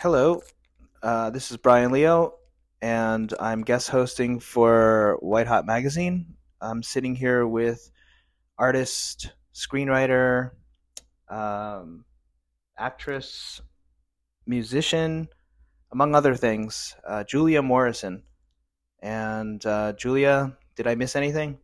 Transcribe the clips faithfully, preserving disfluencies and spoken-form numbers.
Hello, uh, this is Brian Leo, and I'm guest hosting for White Hot Magazine. I'm sitting here with artist, screenwriter, um, actress, musician, among other things, uh, Julia Morrison. And uh, Julia, did I miss anything?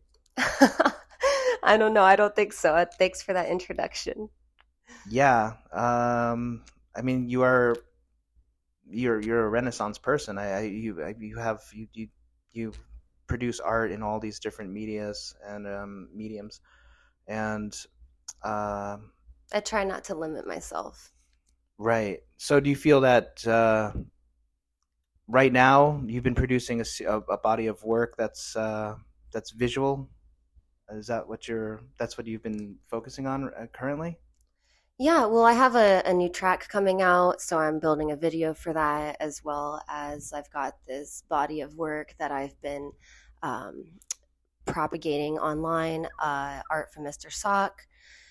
I don't know. I don't think so. Thanks for that introduction. Yeah, um, I mean, you are you're you're a Renaissance person. I, I you I, you have you you you produce art in all these different medias and um, mediums, and um I try not to limit myself. right. So do you feel that uh, right now you've been producing a, s- a- a body of work that's uh, that's visual? Is that what you're? That's what you've been focusing on uh, currently? Yeah, well, I have a, a new track coming out, so I'm building a video for that, as well as I've got this body of work that I've been um, propagating online, uh, Art from mister Sock.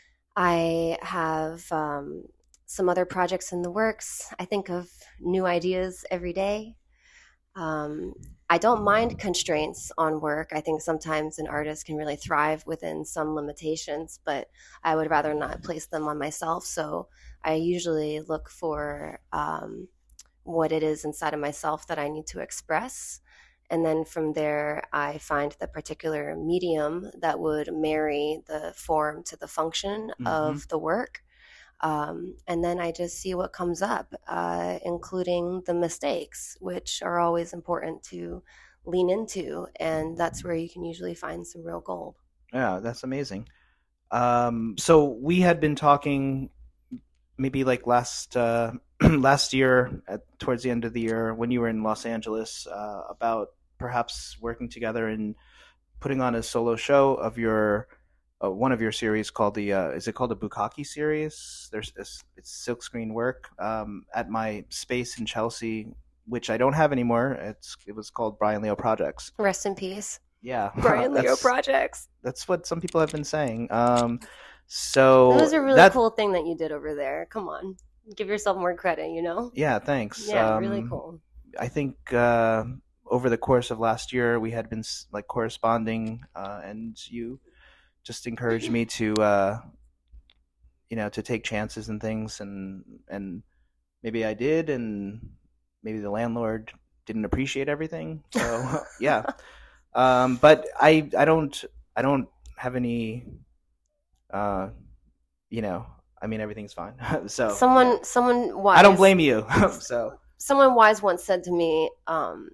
I have um, some other projects in the works. I think of new ideas every day. Um, I don't mind constraints on work. I think sometimes an artist can really thrive within some limitations, but I would rather not place them on myself. So I usually look for um, what it is inside of myself that I need to express. And then from there, I find the particular medium that would marry the form to the function Mm-hmm. of the work. Um, and then I just see what comes up, uh, including the mistakes, which are always important to lean into. And that's where you can usually find some real gold. Yeah, that's amazing. Um, so we had been talking maybe like last uh, last year, at, towards the end of the year, when you were in Los Angeles, uh, about perhaps working together and putting on a solo show of your uh, one of your series called the uh, is it called the Bukaki series? There's this, it's silkscreen work um, at my space in Chelsea, which I don't have anymore. It's it was called Brian Leo Projects. Rest in peace, Yeah, Brian Leo that's Projects. that's what some people have been saying. Um, It so was a really that cool thing that you did over there. Come on, give yourself more credit, you know? Yeah, thanks. Yeah, really Um, cool. I think uh, over the course of last year, we had been s- like corresponding, uh, and you just encouraged me to, uh, you know, to take chances and things, and and maybe I did, and maybe the landlord didn't appreciate everything. So yeah, um, but I I don't I don't have any, uh, you know, I mean everything's fine. So yeah, Someone, someone I don't wise, blame you. So someone wise once said to me, um,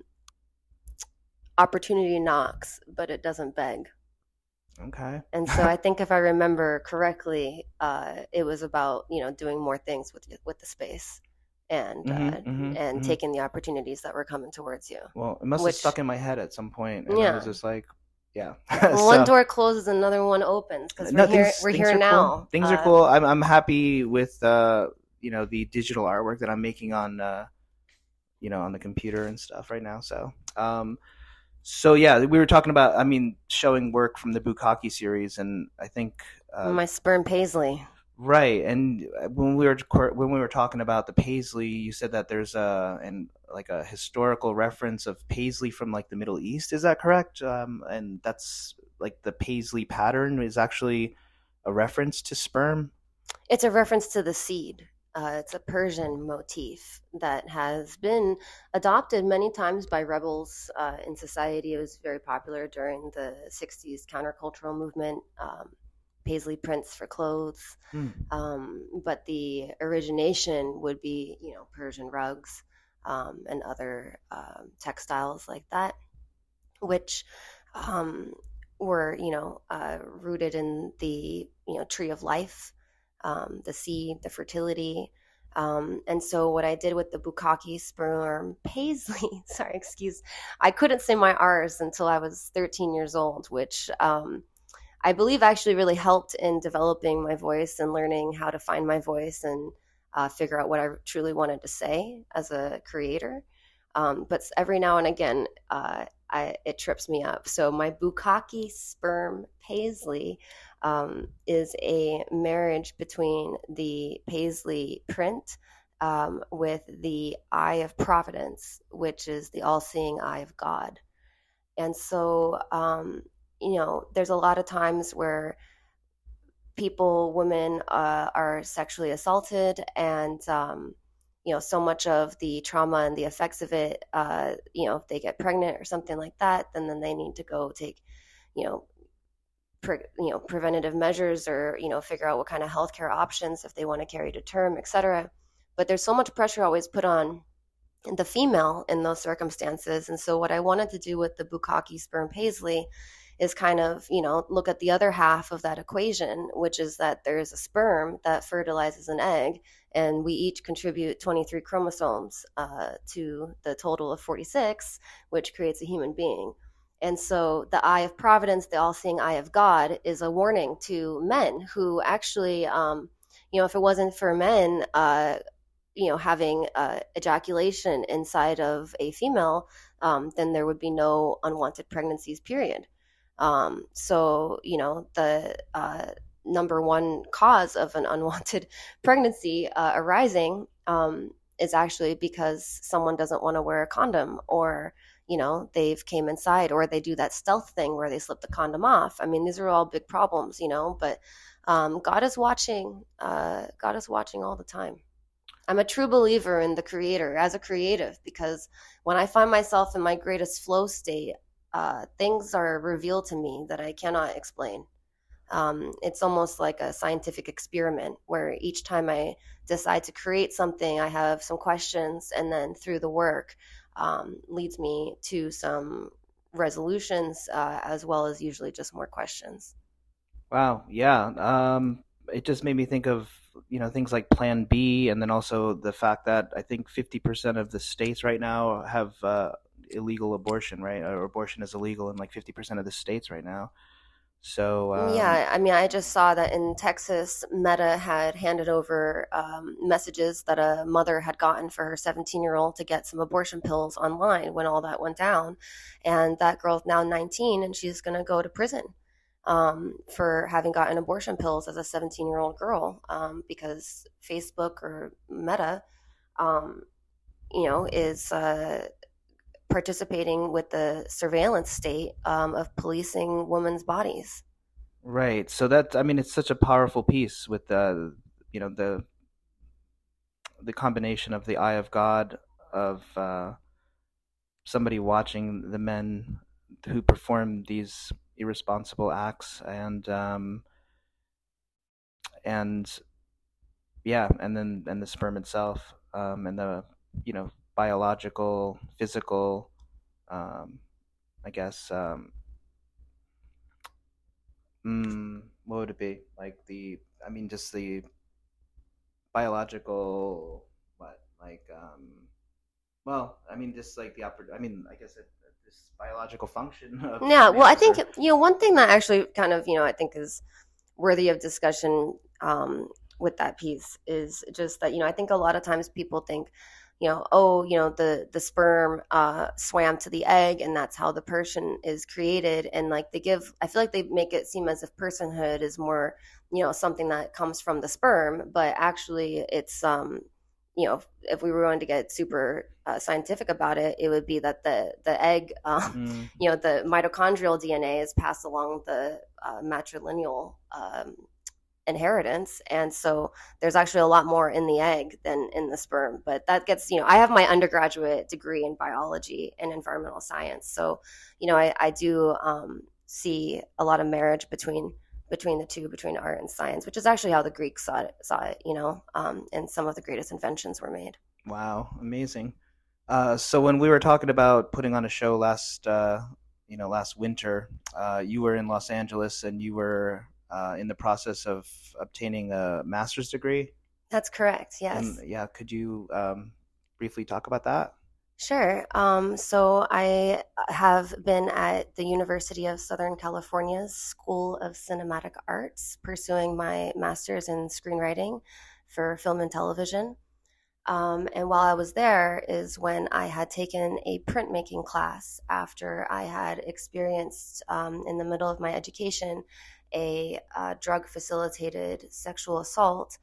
"Opportunity knocks, but it doesn't beg." okay. And so I think if I remember correctly, uh, it was about you know doing more things with with the space and hmm uh, hmm and hmm taking the opportunities that were coming towards you. Well, it must have Which stuck in my head at some point, and I was yeah, just like, yeah. one So door closes, another one opens because we're no, here. things We're things here are cool. now. Things are Uh, cool. I'm I'm happy with uh you know the digital artwork that I'm making on uh you know on the computer and stuff right now. So um so yeah, we were talking about I mean showing work from the Bukaki series, and I think uh my sperm paisley. right, and uh, when we were when we were talking about the Paisley, you said that there's a and like a historical reference of Paisley from like the Middle East. Is that correct? Um, and that's like the Paisley pattern is actually a reference to sperm. It's a reference to the seed. Uh, it's a Persian motif that has been adopted many times by rebels uh, in society. It was very popular during the sixties countercultural movement, um, paisley prints for clothes. Hmm. Um, but the origination would be, you know, Persian rugs um, and other um textiles like that, which um, were, you know, uh, rooted in the, you know, tree of life, um, the seed, the fertility. Um, and so what I did with the Bukaki sperm paisley, sorry, excuse, I couldn't say my R's until I was thirteen years old, which um, I believe actually really helped in developing my voice and learning how to find my voice and uh, figure out what I truly wanted to say as a creator. Um, but every now and again, uh, I, it trips me up. So my Bukaki sperm paisley um, is a marriage between the paisley print um, with the eye of providence, which is the all-seeing eye of God. And so, um, you know, there's a lot of times where people, women, uh, are sexually assaulted, and um, you know, so much of the trauma and the effects of it, uh, you know, if they get pregnant or something like that, then then they need to go take, you know, pre- you know, preventative measures, or you know, figure out what kind of healthcare options if they want to carry to term, et cetera. But there's so much pressure always put on the female in those circumstances. And so what I wanted to do with the Bukkake sperm paisley is kind of, you know, look at the other half of that equation, which is that there is a sperm that fertilizes an egg, and we each contribute twenty-three chromosomes uh, to the total of forty-six, which creates a human being. And so the eye of providence, the all-seeing eye of God, is a warning to men who actually, um, you know, if it wasn't for men, uh, you know, having uh, ejaculation inside of a female, um, then there would be no unwanted pregnancies, period. Um, so, you know, the uh, number one cause of an unwanted pregnancy uh, arising um, is actually because someone doesn't want to wear a condom, or, you know, they've came inside, or they do that stealth thing where they slip the condom off. I mean, these are all big problems, you know, but um, God is watching. Uh, God is watching all the time. I'm a true believer in the creator as a creative, because when I find myself in my greatest flow state, uh, things are revealed to me that I cannot explain. Um, it's almost like a scientific experiment where each time I decide to create something, I have some questions, and then through the work um, leads me to some resolutions, uh, as well as usually just more questions. Wow, yeah. Um, it just made me think of, you know, things like Plan B, and then also the fact that I think fifty percent of the states right now have uh, illegal abortion, right? Or abortion is illegal in like fifty percent of the states right now. So, um, Yeah, I mean, I just saw that in Texas, Meta had handed over um, messages that a mother had gotten for her seventeen year old to get some abortion pills online when all that went down. And that girl's now nineteen, and she's going to go to prison um, for having gotten abortion pills as a seventeen year old girl, um, because Facebook or Meta, um, you know, is uh, participating with the surveillance state um, of policing women's bodies. right. So that, I mean, it's such a powerful piece with the, you know, the the combination of the eye of God, of uh, somebody watching the men who perform these irresponsible acts, and um, and yeah, and then and the sperm itself, um, and the, you know, biological, physical, um, I guess, um, mm, what would it be like, the, I mean, just the biological, what, like, um, well, I mean, just like the oper- I mean, I guess it, this biological function of Yeah, well, I males, think, or you know, one thing that actually kind of, you know, I think is worthy of discussion um, with that piece is just that, you know, I think a lot of times people think, you know, oh, you know, the the sperm uh, swam to the egg, and that's how the person is created. And like they give, I feel like they make it seem as if personhood is more, you know, something that comes from the sperm, but actually it's, um, you know, if we were going to get super uh, scientific about it, it would be that the the egg, um, mm, you know, the mitochondrial D N A is passed along the uh, matrilineal um, inheritance, and so there's actually a lot more in the egg than in the sperm. But that gets, you know, I have my undergraduate degree in biology and environmental science, so you know, I, I do um, see a lot of marriage between between the two, between art and science, which is actually how the Greeks saw it, saw it you know, um, and some of the greatest inventions were made. wow, amazing. Uh, so when we were talking about putting on a show last, uh, you know, last winter, uh, you were in Los Angeles, and you were uh, in the process of obtaining a master's degree. That's correct. And Yes. yeah, could you um, briefly talk about that? Sure. Um, so I have been at the University of Southern California's School of Cinematic Arts pursuing my master's in screenwriting for film and television. Um, and while I was there is when I had taken a printmaking class after I had experienced, um, in the middle of my education, a uh, drug facilitated sexual assault.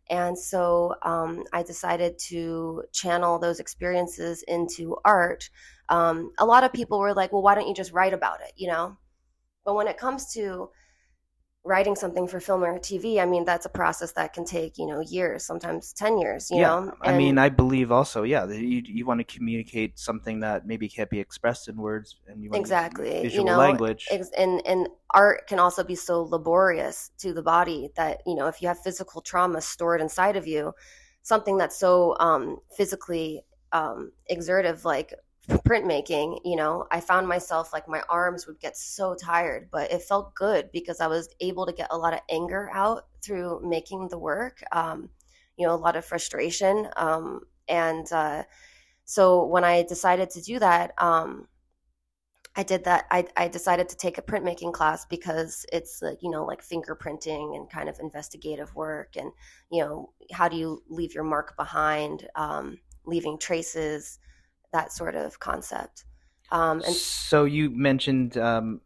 And so um, I decided to channel those experiences into art. Um, a lot of people were like, well, why don't you just write about it, you know? But when it comes to writing something for film or T V, I mean, that's a process that can take, you know, years, sometimes ten years, you yeah, know? I And mean, I believe also, yeah, that you you want to communicate something that maybe can't be expressed in words, and you want to use exactly, you visual know, language. ex- and, and art can also be so laborious to the body that, you know, if you have physical trauma stored inside of you, something that's so um, physically um, exertive, like printmaking, you know, I found myself like my arms would get so tired, but it felt good because I was able to get a lot of anger out through making the work, um, you know, a lot of frustration. Um, and uh, so when I decided to do that, um, I did that. I, I decided to take a printmaking class because it's like, you know, like fingerprinting and kind of investigative work. And, you know, how do you leave your mark behind, um, leaving traces, that sort of concept. Um, and So you mentioned um,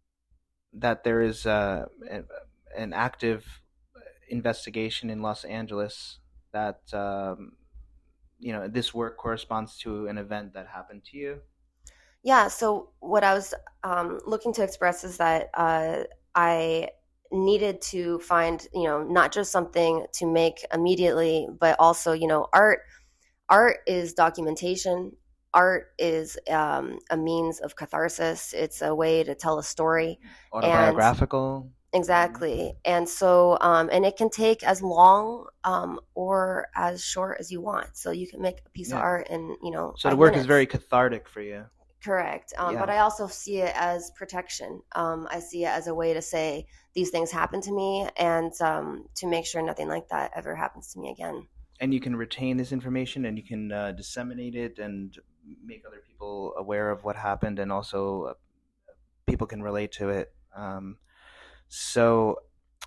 that there is uh, an active investigation in Los Angeles that um, you know this work corresponds to an event that happened to you. yeah, so what I was um, looking to express is that uh, I needed to find, you know, not just something to make immediately, but also, you know, art. Art is documentation. Art is um, a means of catharsis. It's a way to tell a story. And Autobiographical. exactly. And so, um, and it can take as long um, or as short as you want. So you can make a piece of Yeah. art in, you know, So the five work is minutes. very cathartic for you. Correct. Um, Yeah. But I also see it as protection. Um, I see it as a way to say these things happened to me and um, to make sure nothing like that ever happens to me again. And you can retain this information and you can uh, disseminate it and make other people aware of what happened, and also uh, people can relate to it. Um, so,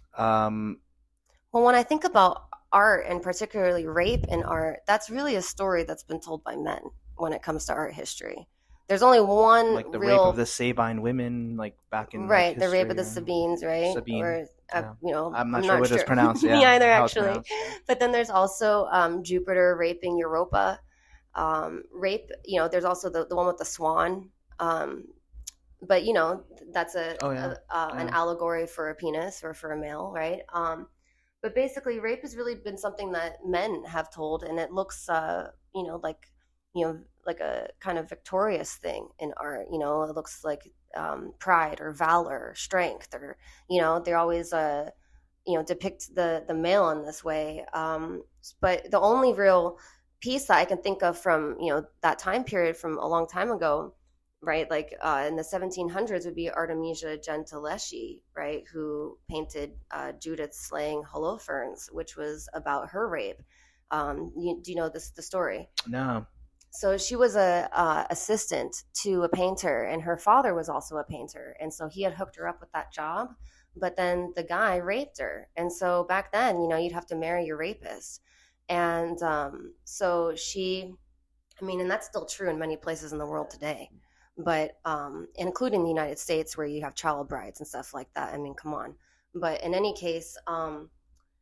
um, Well, when I think about art and particularly rape in art, that's really a story that's been told by men when it comes to art history. There's only one like the real rape of the Sabine women, like back in like, right, the rape of the history, Sabines, right? Sabine. Or uh, Yeah. you know, I'm not sure what it's pronounced. Me Yeah, either, how it's actually. pronounced. But then there's also um, Jupiter raping Europa. Um, rape, you know, there's also the, the one with the swan. Um, but you know, that's a, Oh, yeah. a uh, an Yeah. allegory for a penis or for a male, right? Um, but basically, rape has really been something that men have told, and it looks, uh, you know, like you know, like a kind of victorious thing in art. You know, it looks like um, pride or valor, or strength, or you know, they're always uh, you know, depict the the male in this way. Um, but the only real piece that I can think of from you know that time period from a long time ago, right? Like uh, in the seventeen hundreds would be Artemisia Gentileschi, right? Who painted uh, Judith slaying Holofernes, which was about her rape. Um, you, do you know this the story? No. So she was a uh, assistant to a painter, and her father was also a painter, and so he had hooked her up with that job. But then the guy raped her, and so back then, you know, you'd have to marry your rapist, and um, so she, I mean, and that's still true in many places in the world today, but um, including the United States, where you have child brides and stuff like that. I mean, come on. But in any case, um,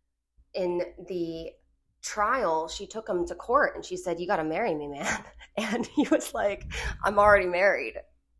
in the trial, she took him to court and she said, "You got to marry me, man." And he was like, "I'm already married."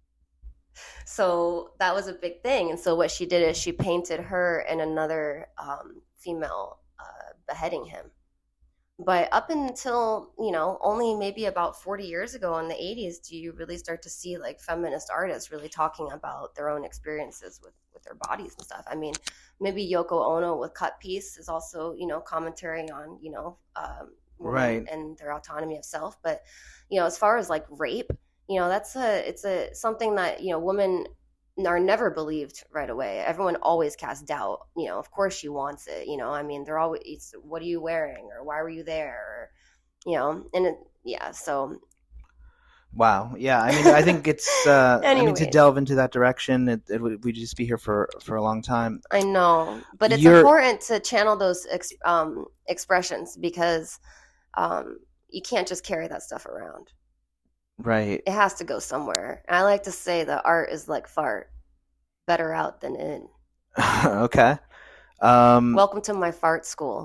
So that was a big thing. And so what she did is she painted her and another um, female uh, beheading him. But up until, you know, only maybe about forty years ago in the eighties, do you really start to see like feminist artists really talking about their own experiences with, with their bodies and stuff. I mean, maybe Yoko Ono with Cut Piece is also, you know, commentary on, you know, um, women Right. and their autonomy of self. But, you know, as far as like rape, you know, that's a, it's a, something that, you know, women are never believed right away. Everyone always casts doubt. You know, of course she wants it. You know, I mean, they're always, it's, what are you wearing, or why were you there, or, you know, and it, yeah. So, Wow. Yeah. I mean, I think it's. Uh, I mean, to Anyways. delve into that direction, it, it would we'd just be here for for a long time. I know, but it's You're- important to channel those ex, um, expressions because um, you can't just carry that stuff around. Right. It has to go somewhere. And I like to say that art is like fart, better out than in. Okay. Um, Welcome to my fart school.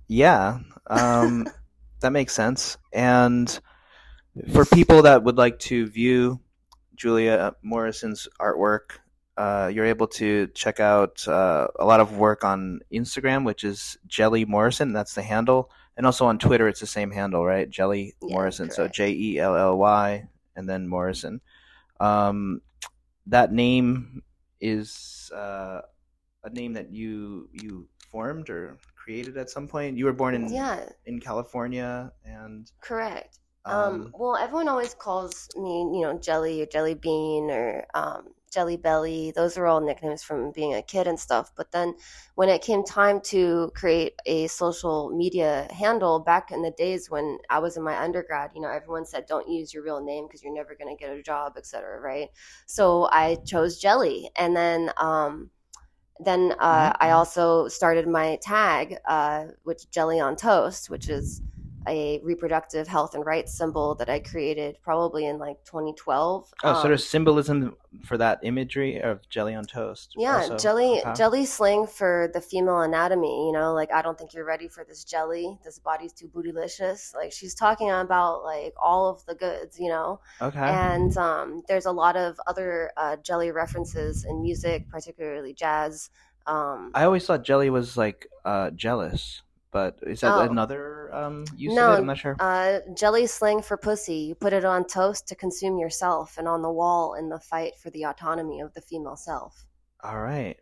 Yeah, um, that makes sense. And for people that would like to view Julia Morrison's artwork, uh, you're able to check out uh, a lot of work on Instagram, which is Jelly Morrison. That's the handle. And also on Twitter, it's the same handle, right? Jelly Yeah, Morrison. So correct. J E L L Y and then Morrison. Um, that name is uh, a name that you you formed or created at some point. You were born in Yeah, in California, and correct. Um, um, well, everyone always calls me, you know, Jelly or Jelly Bean or um, Jelly Belly. Those are all nicknames from being a kid and stuff. But then when it came time to create a social media handle back in the days when I was in my undergrad, you know, everyone said, don't use your real name because you're never going to get a job, et cetera, right? So I chose Jelly. And then, um, then uh, I mhm. also started my tag, uh, which Jelly on Toast, which is a reproductive health and rights symbol that I created probably in like twenty twelve. Oh, so there's Um, symbolism for that imagery of jelly on toast. yeah, Also, jelly okay, jelly slang for the female anatomy, you know, like I don't think you're ready for this jelly. This body's too bootylicious. Like she's talking about like all of the goods, you know. okay. And um, there's a lot of other uh, jelly references in music, particularly jazz. Um, I always thought jelly was like uh, jealous, but is that oh, another um, use of it? I'm no, not sure. uh, jelly slang for pussy. You put it on toast to consume yourself, and on the wall in the fight for the autonomy of the female self. All right.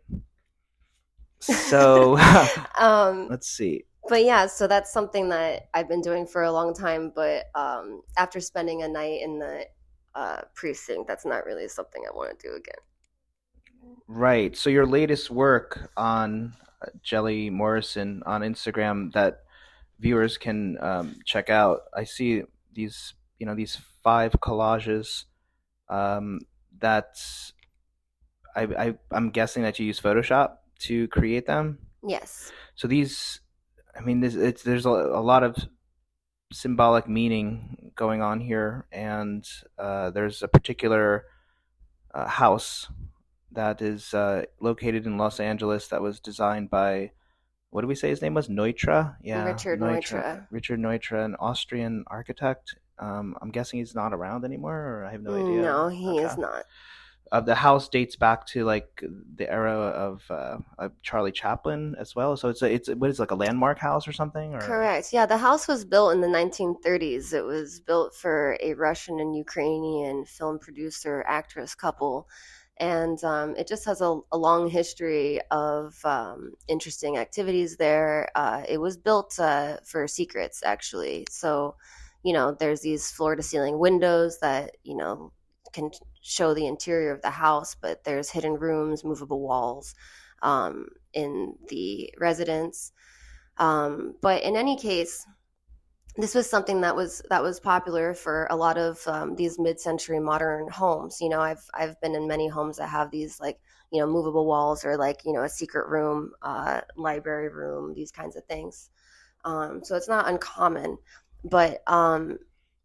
So um, let's see. but yeah, so that's something that I've been doing for a long time. But um, after spending a night in the uh, precinct, that's not really something I want to do again. Right. So your latest work on uh, Jelly Morrison on Instagram that viewers can um, check out. I see these, you know, these five collages. Um, that I, I I'm guessing that you use Photoshop to create them. Yes. So these, I mean, this, it's there's a, a lot of symbolic meaning going on here, and uh, there's a particular uh, house that is uh, located in Los Angeles that was designed by, what do we say his name was? Neutra? Yeah, Richard Neutra. Neutra. Richard Neutra, an Austrian architect. Um, I'm guessing he's not around anymore, or I have no idea. No, he Okay. is not. Uh, the house dates back to like the era of, uh, of Charlie Chaplin as well. So it's a, it's what is it, like a landmark house or something, or Correct. Yeah, the house was built in the nineteen thirties. It was built for a Russian and Ukrainian film producer actress couple. And um, it just has a, a long history of um, interesting activities there. Uh, it was built uh, for secrets, actually. So, you know, there's these floor to ceiling windows that, you know, can show the interior of the house, but there's hidden rooms, movable walls um, in the residence. Um, but in any case, this was something that was that was popular for a lot of um, these mid-century modern homes. You know, I've I've been in many homes that have these like you know movable walls or like you know a secret room, uh, library room, these kinds of things. Um, so it's not uncommon, but um,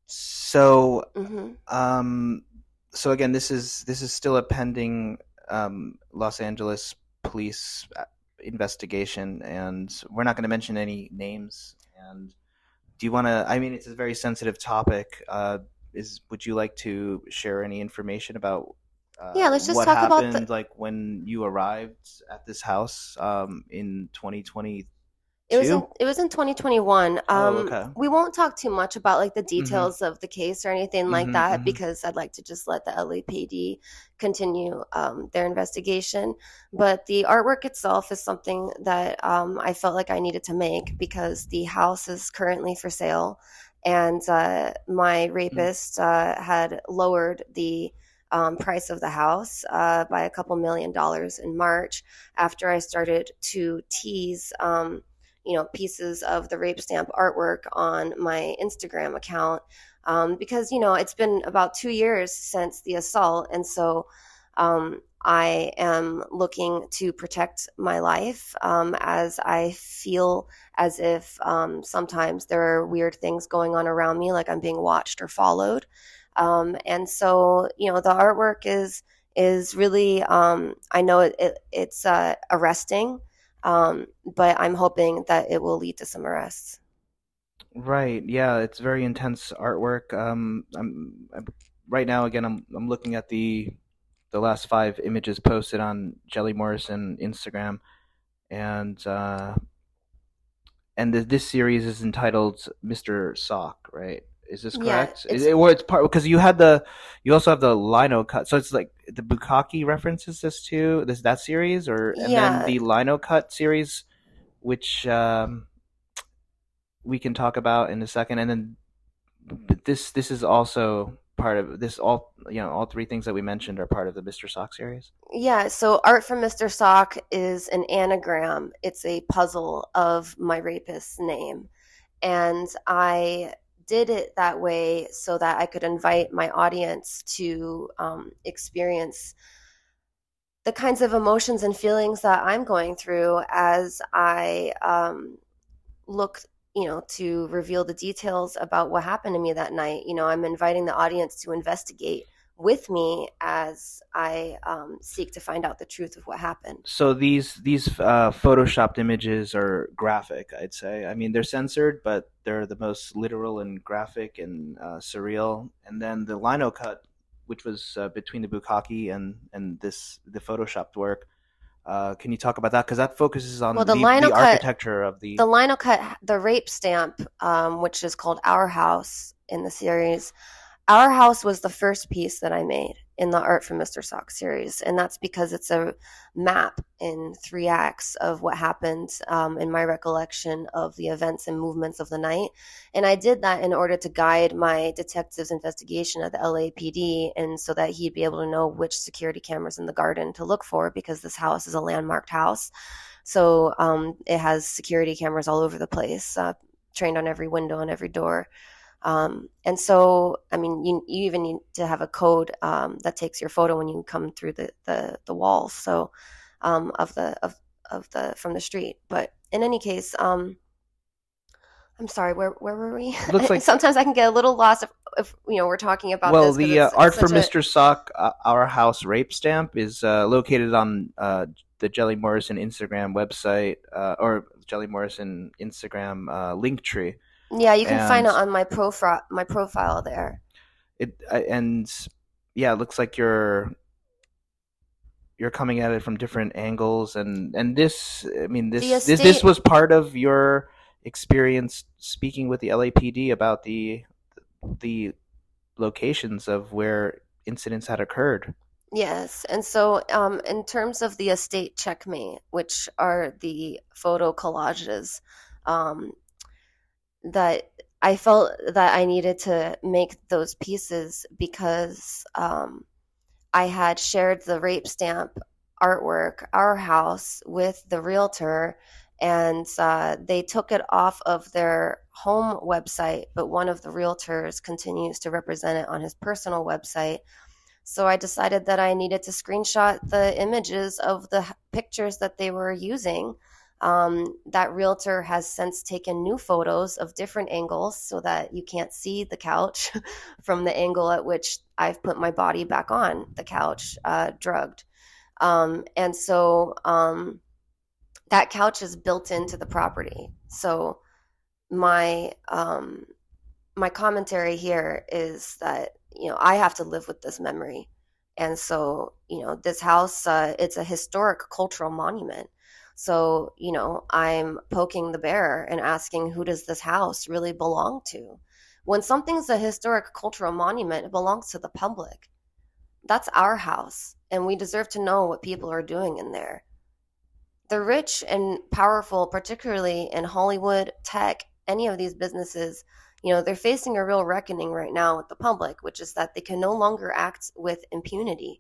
so. mhm. Um, so again, this is this is still a pending um, Los Angeles police uh, investigation, and we're not going to mention any names. And do you want to? I mean, it's a very sensitive topic. Uh, is Would you like to share any information about uh, Yeah, let's just what talk about the happened, like when you arrived at this house um, in twenty It was in twenty-two? it was in twenty twenty-one. Oh, Um, okay. we won't talk too much about like the Mm-hmm. details of the case or anything like Mm-hmm. that Mm-hmm. because I'd like to just let the L A P D continue um, their investigation. But the artwork itself is something that um, I felt like I needed to make because the house is currently for sale, and uh, my rapist uh, had lowered the um, price of the house uh, by a couple million dollars in March after I started to tease. Um, you know pieces of the rape stamp artwork on my Instagram account um, because you know it's been about two years since the assault, and so um, I am looking to protect my life um, as I feel as if um, sometimes there are weird things going on around me, like I'm being watched or followed, um, and so you know the artwork is is really um, I know it, it, it's uh, arresting Um, but I'm hoping that it will lead to some arrests. Right. Yeah, it's very intense artwork. Um, I'm, I'm right now again. I'm I'm looking at the the last five images posted on Jelly Morrison Instagram, and uh, and th- this series is entitled Mister Sock. Right? Is this Yeah, correct? Is it's it, or it's part because you had the you also have the lino cut, so it's like the Bukkake references this to this that series, or and then yeah, the lino cut series, which um, we can talk about in a second, and then but this this is also part of this. All you know, all three things that we mentioned are part of the Mister Sock series. yeah. So Art from Mister Sock is an anagram. It's a puzzle of my rapist's name. And I did it that way so that I could invite my audience to um, experience the kinds of emotions and feelings that I'm going through as I um, look, you know, to reveal the details about what happened to me that night. You know, I'm inviting the audience to investigate with me as I um, seek to find out the truth of what happened. So these these uh, photoshopped images are graphic, I'd say. I mean, they're censored, but they're the most literal and graphic and uh, surreal. And then the lino cut, which was uh, between the Bukkake and and this the photoshopped work. Uh, can you talk about that? Because that focuses Well, on the the lino the cut, architecture of the. the lino cut, the rape stamp, um, which is called Our House in the series. Our House was the first piece that I made in the Art from Mister Sock series, and that's because it's a map in three acts of what happened um, in my recollection of the events and movements of the night. And I did that in order to guide my detective's investigation at the L A P D, and so that he'd be able to know which security cameras in the garden to look for, because this house is a landmarked house. So um, it has security cameras all over the place, uh, trained on every window and every door. Um, and so, I mean, you, you even need to have a code um, that takes your photo when you come through the, the, the walls. So, um, of the of of the from the street. But in any case, um, I'm sorry, where where were we? Looks like Sometimes I can get a little lost if, if you know we're talking about well, this because the uh, it's art it's for such a Mister Sock, uh, Our House rape stamp is uh, located on uh, the Jelly Morrison Instagram website uh, or Jelly Morrison Instagram uh, link tree. yeah. You can find And it on my profile my profile there. it uh, and yeah, it looks like you're you're coming at it from different angles, and and this, I mean, The this this this estate, was part of your experience speaking with the L A P D about the the locations of where incidents had occurred. yes. And so, um, in terms of the estate checkmate, which are the photo collages, um, that I felt that I needed to make those pieces because um, I had shared the rape stamp artwork, Our House, with the realtor, and uh, they took it off of their home website, but one of the realtors continues to represent it on his personal website. So I decided that I needed to screenshot the images of the pictures that they were using. Um, that realtor has since taken new photos of different angles so that you can't see the couch from the angle at which I've put my body back on the couch, uh, drugged. Um, and so um, that couch is built into the property. So my um, my commentary here is that, you know, I have to live with this memory. And so, you know, this house, uh, it's a historic cultural monument. So, you know, I'm poking the bear and asking, who does this house really belong to? When something's a historic cultural monument, it belongs to the public. That's our house, and we deserve to know what people are doing in there. The rich and powerful, particularly in Hollywood, tech, any of these businesses, you know, they're facing a real reckoning right now with the public, which is that they can no longer act with impunity.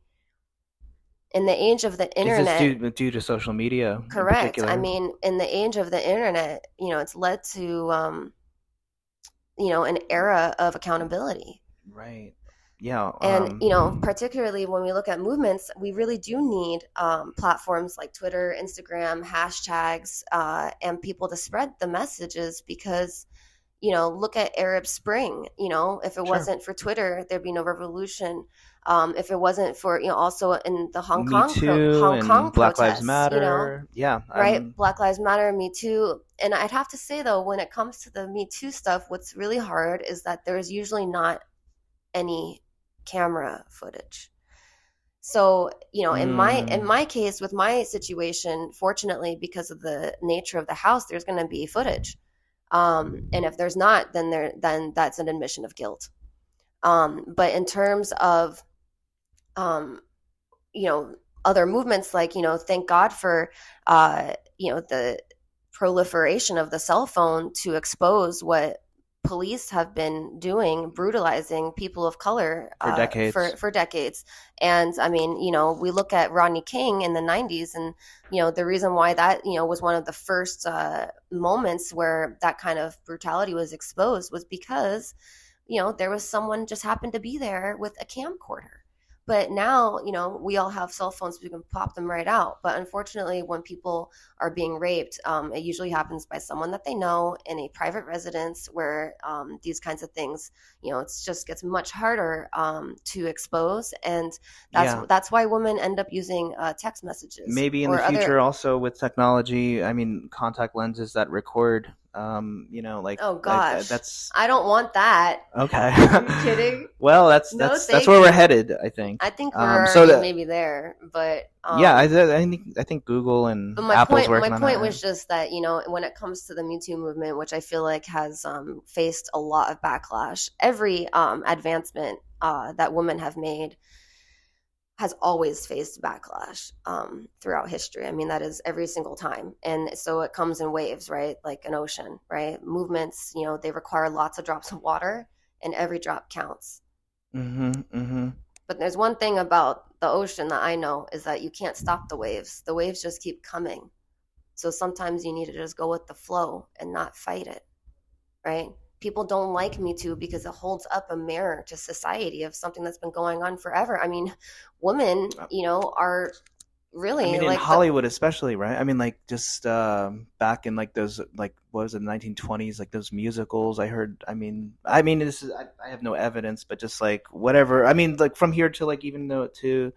In the age of the Is this internet, due, due to social media in correct. I particular? mean, in the age of the internet, you know, it's led to, um, you know, an era of accountability. Right. Yeah. And, you know, Um, particularly when we look at movements, we really do need um, platforms like Twitter, Instagram, hashtags, uh, and people to spread the messages because, you know, look at Arab Spring. You know, if it Sure. wasn't for Twitter, there'd be no revolution. Um, if it wasn't for, you know, also in the Hong Me Kong pro- Too Hong and Kong Black Lives protests, you know, Matter. Yeah. right? I'm, Black Lives Matter, Me Too. And I'd have to say though, when it comes to the Me Too stuff, what's really hard is that there's usually not any camera footage. So, you know, in my in Mm. my case with my situation, fortunately, because of the nature of the house, there's going to be footage. Um, and if there's not, then there then that's an admission of guilt. Um, but in terms of um, you know, other movements, like, you know, thank God for uh, you know, the proliferation of the cell phone to expose what police have been doing, brutalizing people of color For uh, decades. for for decades. And I mean, you know, we look at Rodney King in the nineties, and you know, the reason why that, you know, was one of the first uh, moments where that kind of brutality was exposed was because, you know, there was someone just happened to be there with a camcorder. But now, you know, we all have cell phones, we can pop them right out. But unfortunately, when people are being raped, um, it usually happens by someone that they know in a private residence where um, these kinds of things, you know, it just gets much harder um, to expose. And that's Yeah. that's why women end up using uh, text messages. Maybe in or the other- future also with technology, I mean, contact lenses that record, um, you know, like, Oh, like, gosh. that's I don't want that. okay. Are you kidding? Well, that's No, that's thank that's where we're you. headed, I think. I think we're Um, already so that- maybe there, but um, yeah, I, I think I think Google and But my Apple's point, working my on point that. was just that, you know, when it comes to the Me Too movement, which I feel like has um, faced a lot of backlash, every um, advancement uh, that women have made has always faced backlash um, throughout history. I mean, that is every single time. And so it comes in waves, right? Like an ocean, right? Movements, you know, they require lots of drops of water, and every drop counts. Mm-hmm, mm-hmm. But there's one thing about the ocean that I know is that you can't stop the waves. The waves just keep coming. So sometimes you need to just go with the flow and not fight it, right? People don't like Me Too because it holds up a mirror to society of something that's been going on forever. I mean, women, you know, are really I mean, like in Hollywood especially, right? I mean, like, just um, back in, like, those, like, what was it, nineteen twenties, like, those musicals I heard, I mean, I mean, this is, I, I have no evidence, but just, like, whatever, I mean, like, from here to, like, even though to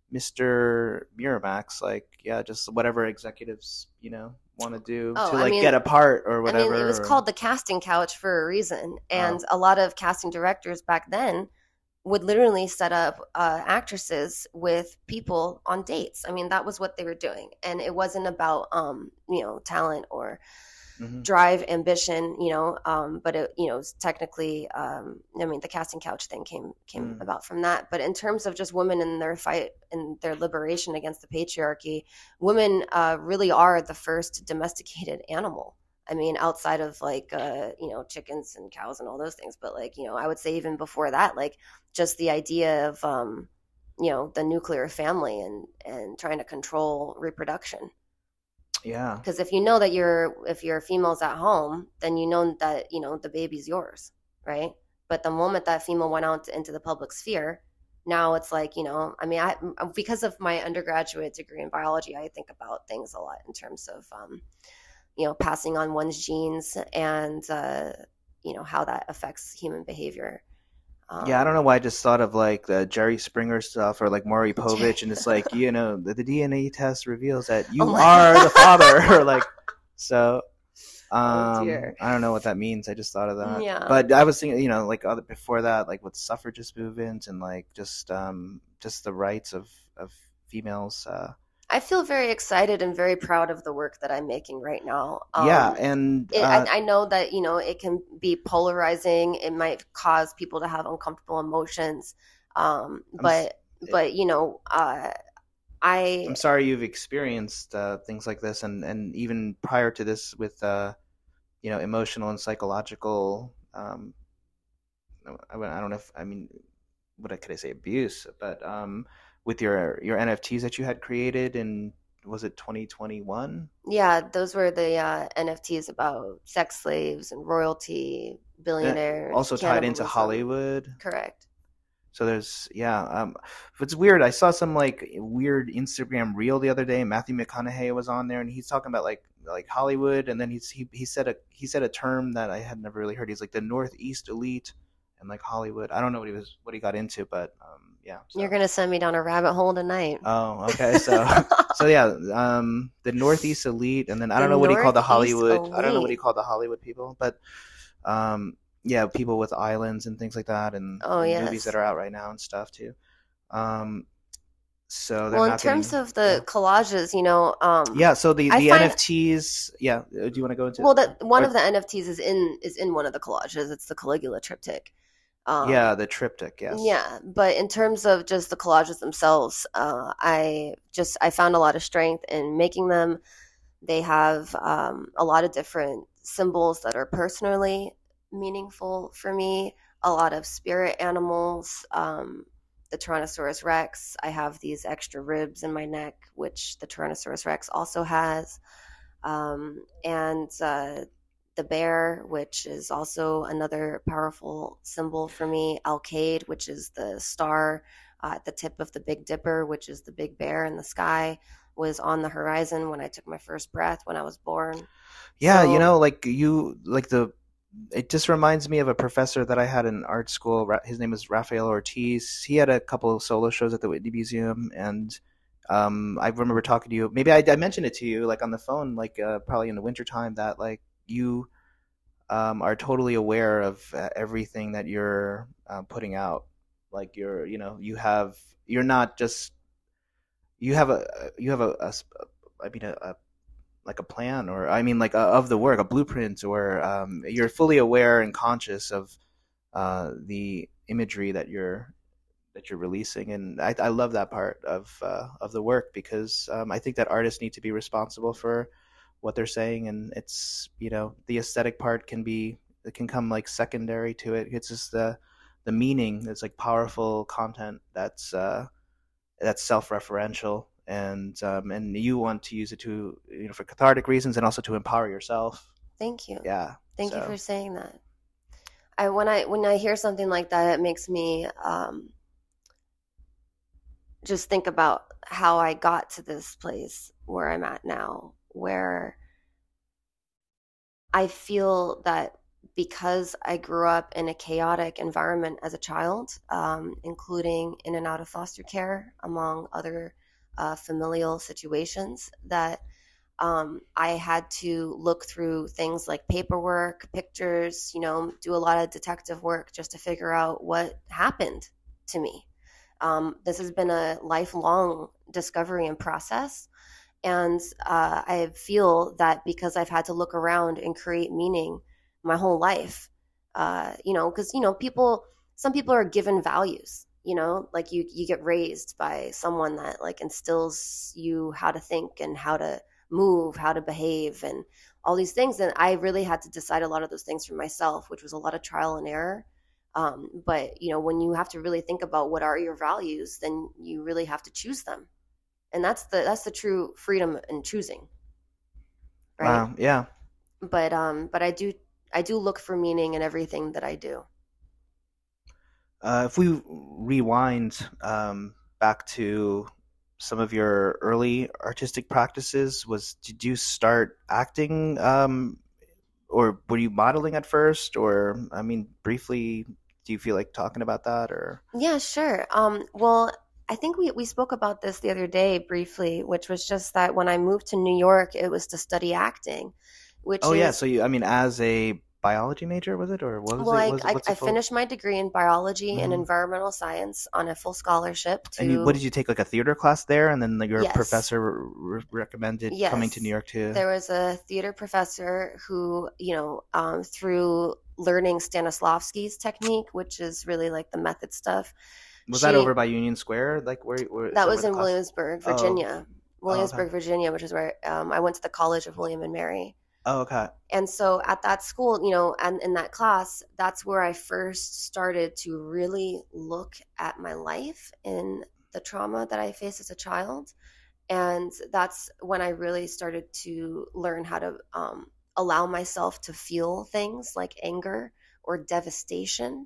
Mister Miramax, like, yeah, just whatever executives, you know, want to do Oh, to, I like, mean- get apart or whatever. I mean, it was or- called the casting couch for a reason. And Oh. a lot of casting directors back then would literally set up uh, actresses with people on dates. I mean, that was what they were doing. And it wasn't about, um, you know, talent or Mhm. drive, ambition, you know, um, but it, you know, it's technically, um, I mean, the casting couch thing came came Mm. about from that. But in terms of just women and their fight and their liberation against the patriarchy, women uh, really are the first domesticated animal. I mean, outside of like, uh, you know, chickens and cows and all those things. But like, you know, I would say even before that, like just the idea of, um, you know, the nuclear family and, and trying to control reproduction. Yeah. Because if you know that you're, if your female's at home, then you know that, you know, the baby's yours, right? But the moment that female went out into the public sphere, now it's like, you know, I mean, I, because of my undergraduate degree in biology, I think about things a lot in terms of, um, you know, passing on one's genes and, uh, you know, how that affects human behavior. Um, Yeah, I don't know why I just thought of like the Jerry Springer stuff or like Maury Povich, and it's like, you know, the, the D N A test reveals that you Oh my- are the father, or like, so. Um, Oh, dear. I don't know what that means. I just thought of that. Yeah. But I was thinking, you know, like other before that, like with suffragist movement and like just um just the rights of of females. Uh, I feel very excited and very proud of the work that I'm making right now. Um, yeah, and It, uh, I, I know that, you know, it can be polarizing. It might cause people to have uncomfortable emotions. Um, I'm but, but, you know, uh, I, I'm sorry you've experienced uh, things like this, and, and even prior to this with, uh, you know, emotional and psychological. Um, I, I don't know if I mean, what could I say, abuse, but um, with your your N F Ts that you had created in, was it twenty twenty-one? yeah, those were the uh, N F Ts about sex slaves and royalty, billionaires. Also tied into cannibalism. Hollywood. Correct. So there's yeah. Um, it's weird. I saw some like weird Instagram reel the other day. Matthew McConaughey was on there, and he's talking about like like Hollywood, and then he's he he said a he said a term that I had never really heard. He's like the Northeast elite and like Hollywood. I don't know what he was what he got into, but um, yeah. You're So gonna send me down a rabbit hole tonight. oh, okay. So so yeah, um, the Northeast elite, and then I The don't know what he called the Northeast Hollywood. I don't know what he elite. called the Hollywood people, but um, yeah, people with islands and things like that, and, Oh and movies that yes. are out right now and stuff too. Um, so they're Well, in not terms getting of yeah the collages, you know, um, yeah. So the I the find N F Ts, yeah. uh, Do you want to go into well that one or of the N F Ts is in is in one of the collages. It's the Caligula triptych. Um, yeah the triptych? Yes. yeah, but in terms of just the collages themselves, uh, I just I found a lot of strength in making them. They have um, a lot of different symbols that are personally meaningful for me, a lot of spirit animals. Um, the Tyrannosaurus Rex, I have these extra ribs in my neck, which the Tyrannosaurus Rex also has. Um, and uh, the bear, which is also another powerful symbol for me. Alcade, which is the star uh, at the tip of the Big Dipper, which is the big bear in the sky, was on the horizon when I took my first breath when I was born. Yeah, you So, know, like you like the. It just reminds me of a professor that I had in art school. Ra- His name is Rafael Ortiz. He had a couple of solo shows at the Whitney Museum, and um, I remember talking to you. Maybe I, I mentioned it to you, like on the phone, like uh, probably in the wintertime, that like you um, are totally aware of uh, everything that you're uh, putting out. Like you're, you know, you have, you're not just, you have a, you have a, a s- I mean, a, a like a plan, or I mean, like a, of the work, a blueprint, or um, you're fully aware and conscious of uh, the imagery that you're that you're releasing, and I, I love that part of uh, of the work because um, I think that artists need to be responsible for what they're saying, and it's you know the aesthetic part can be it can come like secondary to it. It's just the the meaning. It's like powerful content that's uh, that's self-referential, and um, and you want to use it to you know for cathartic reasons and also to empower yourself. thank you. Yeah. Thank you So for saying that. I when I when I hear something like that, it makes me um, just think about how I got to this place where I'm at now, where I feel that because I grew up in a chaotic environment as a child, um, including in and out of foster care, among other uh, familial situations, that um, I had to look through things like paperwork, pictures, you know, do a lot of detective work just to figure out what happened to me. Um, this has been a lifelong discovery and process. And uh, I feel that because I've had to look around and create meaning my whole life, uh, you know, because, you know, people, some people are given values, you know, like you, you get raised by someone that like instills you how to think and how to move, how to behave, and all these things. And I really had to decide a lot of those things for myself, which was a lot of trial and error. Um, but, you know, when you have to really think about what are your values, then you really have to choose them, and that's the that's the true freedom in choosing, right? wow, yeah. But um but i do i do look for meaning in everything that I do. Uh, if we rewind um, back to some of your early artistic practices, was did you start acting, um, or were you modeling at first, or I mean, briefly, do you feel like talking about that, or? Yeah, sure. Um well, I think we we spoke about this the other day briefly, which was just that when I moved to New York, it was to study acting, which Oh yeah, is so you, I mean, as a biology major, was it, or what was well, it? I, Was it I, what's I it full? finished my degree in biology and Hmm. environmental science on a full scholarship And you, what did to. you take, like a theater class there, and then like, your Yes. professor re- recommended coming to New Yes, York to? there was a theater professor who, you know, um, through learning Stanislavski's technique, which is really like the method stuff, Was that she over by Union Square? Like, where, where is that that was where the in class? Williamsburg, Oh, Virginia. oh, okay. Williamsburg, Virginia, which is where um, I went to the College of William and Mary. Oh, okay. And so at that school, you know, and in that class, that's where I first started to really look at my life and the trauma that I faced as a child. And that's when I really started to learn how to um, allow myself to feel things like anger or devastation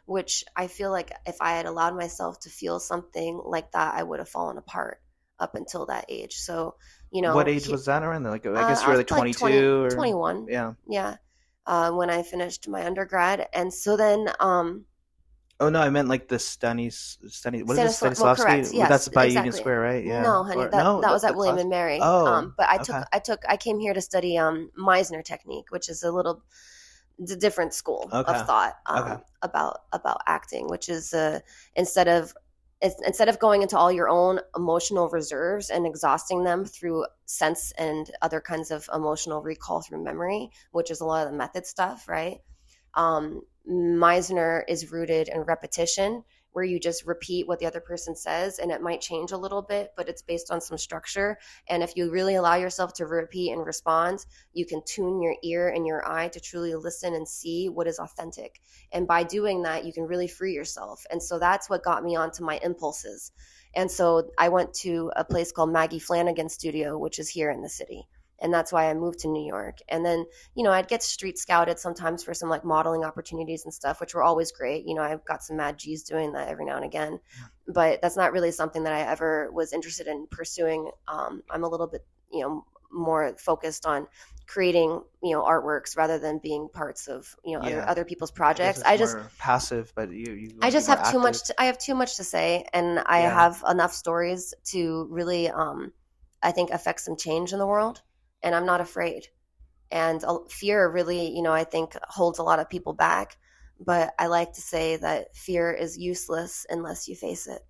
which I feel like if I had allowed myself to feel something like that, I would have fallen apart up until that age. So, you know, What age he, was that around? Like, I uh, guess I you were was like like twenty, twenty-two or twenty-one. yeah. Yeah. Uh, when I finished my undergrad. And so then, um, Oh no, I meant like the Stanis, Stanis, what is it, Stanisla- well, correct. Stanislavski? Yes, That's by Union exactly. Square, right? Yeah. No, honey, Or, that no, that the, was the at William class. and Mary. Oh, Um, but I took okay. I took I came here to study um Meisner technique, which is a little d- different school Okay. of thought um, Okay. about about acting, which is uh, instead of it's, instead of going into all your own emotional reserves and exhausting them through sense and other kinds of emotional recall through memory, which is a lot of the method stuff, right? Um, Meisner is rooted in repetition, where you just repeat what the other person says, and it might change a little bit, but it's based on some structure. And if you really allow yourself to repeat and respond, you can tune your ear and your eye to truly listen and see what is authentic. And by doing that, you can really free yourself. And so that's what got me onto my impulses. And so I went to a place called Maggie Flanagan Studio, which is here in the city. And that's why I moved to New York. And then, you know, I'd get street scouted sometimes for some like modeling opportunities and stuff, which were always great. You know, I've got some mad G's doing that every now and again, but that's not really something that I ever was interested in pursuing. Um, I'm a little bit, you know, more focused on creating, you know, artworks rather than being parts of, you know, Yeah. other, other people's I guess projects. it's I just, more passive, but you, you I wanna just be more have too much, active. to, I have too much to say, and I Yeah. have enough stories to really, um, I think, affect some change in the world. And I'm not afraid. And uh, fear really, you know, I think holds a lot of people back. But I like to say that fear is useless unless you face it.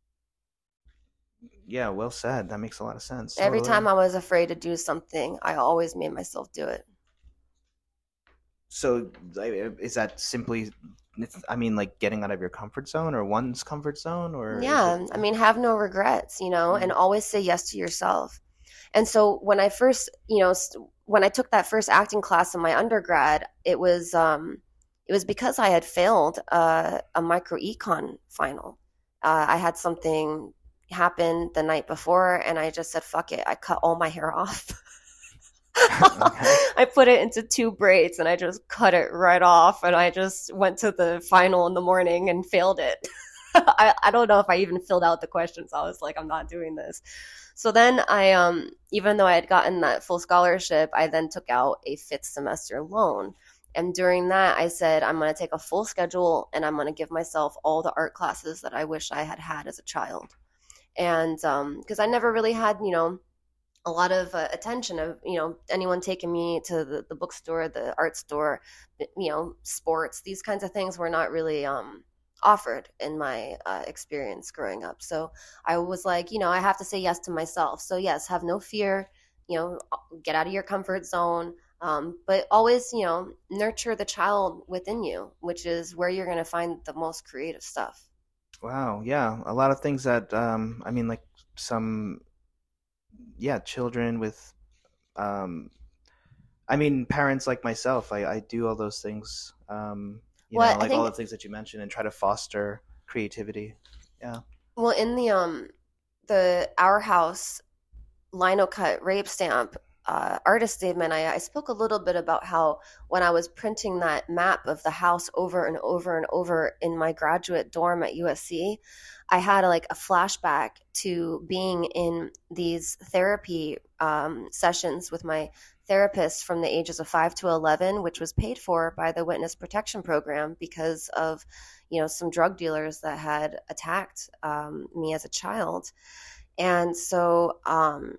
Yeah, well said. That makes a lot of sense. Every Totally. time I was afraid to do something, I always made myself do it. So I- is that simply, it's, I mean, like getting out of your comfort zone or one's comfort zone, or is Yeah, it? I mean, have no regrets, you know, and Mm. always say yes to yourself. And so when I first, you know, st- when I took that first acting class in my undergrad, it was um, it was because I had failed uh, a micro econ final. Uh, I had something happen the night before, and I just said, "Fuck it!" I cut all my hair off. Okay. I put it into two braids, and I just cut it right off, and I just went to the final in the morning and failed it. I, I don't know if I even filled out the questions. I was like, I'm not doing this. So then I, um, even though I had gotten that full scholarship, I then took out a fifth semester loan. And during that, I said, I'm going to take a full schedule and I'm going to give myself all the art classes that I wish I had had as a child. And um, because I never really had, you know, a lot of uh, attention of, you know, anyone taking me to the, the bookstore, the art store, you know, sports, these kinds of things were not really um, offered in my uh, experience growing up. So I was like, you know, I have to say yes to myself. So yes, have no fear, you know, get out of your comfort zone, um, but always, you know, nurture the child within you, which is where you're going to find the most creative stuff. Wow. Yeah. A lot of things that, um, I mean, like some, yeah, children with, um, I mean, parents like myself, I, I do all those things, um, you Well, know, I like all think, the things that you mentioned and try to foster creativity. Yeah. well, in the, um, the Our House lino cut rape stamp uh, artist statement, I, I spoke a little bit about how when I was printing that map of the house over and over and over in my graduate dorm at U S C, I had a, like a flashback to being in these therapy um, sessions with my therapist from the ages of five to eleven, which was paid for by the Witness Protection Program because of, you know, some drug dealers that had attacked um, me as a child. And so um,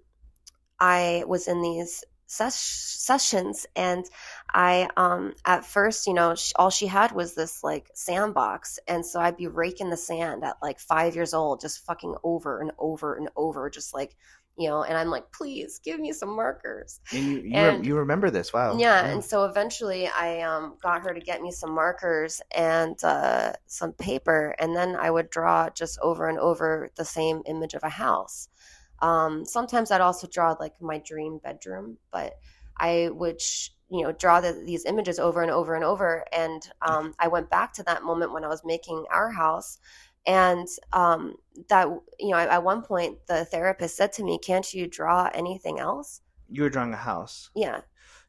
I was in these ses- sessions, and I, um, at first, you know, sh- all she had was this like sandbox. And so I'd be raking the sand at like five years old, just fucking over and over and over, just like, you know, and I'm like, please give me some markers. And you, you, And rem- you remember this. Wow. yeah, Yeah. and so eventually I um, got her to get me some markers and uh, some paper, and then I would draw just over and over the same image of a house. Um, sometimes I'd also draw like my dream bedroom, but I would, sh- you know, draw the, these images over and over and over. And um, I went back to that moment when I was making Our House. And um, that, you know, at one point the therapist said to me, can't you draw anything else? You were drawing a house. Yeah.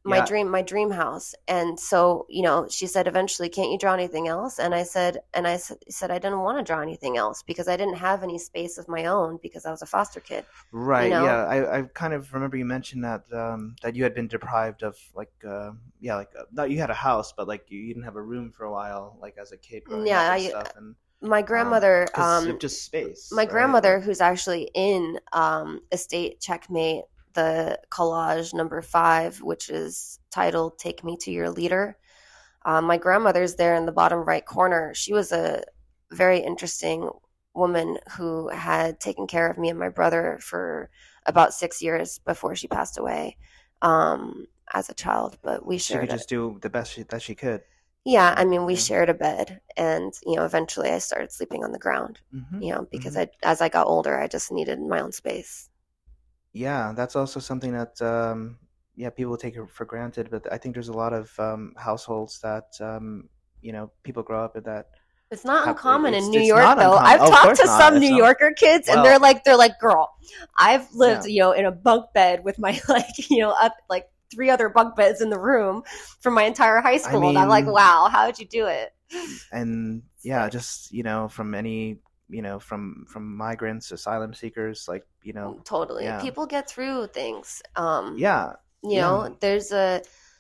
my Yeah. dream my dream house. And so, you know, she said, eventually, can't you draw anything else? And I said and I said I didn't want to draw anything else because I didn't have any space of my own because I was a foster kid. Right. You know? Yeah. I, I kind of remember you mentioned that um, that you had been deprived of like uh, yeah like uh, not you had a house but like you, you didn't have a room for a while like as a kid growing Yeah, up and I, stuff and my grandmother, um, 'cause um, of just space. my Right? grandmother, Like, who's actually in um, Estate Checkmate, the collage number five, which is titled "Take Me to Your Leader." Um, my grandmother's there in the bottom right corner. She was a very interesting woman who had taken care of me and my brother for about six years before she passed away um, as a child. But we she shared could it. just do the best she, that she could. Yeah, I mean, we Yeah. shared a bed, and you know, eventually I started sleeping on the ground. Mm-hmm. You know, because Mm-hmm. I, as I got older, I just needed my own space. Yeah, that's also something that um, yeah people take it for granted, but I think there's a lot of um, households that um, you know people grow up in that It's not have uncommon it's in New it's York, not though. uncommon. I've Oh, of talked course to not. some It's New not. Yorker kids, and Well, they're like, they're like, girl, I've lived, yeah. you know, in a bunk bed with my like, you know, up like three other bunk beds in the room for my entire high I school, and I'm like, mean, wow, how'd you do it? and yeah, Sick. just you know, from any you know, from from migrants, asylum seekers, like you know, Totally. yeah, People get through things. Um, yeah, you yeah, know, there's a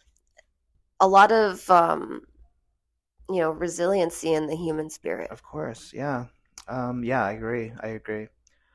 a lot of um, you know, resiliency in the human spirit. of course, yeah, um, yeah, I agree, I agree.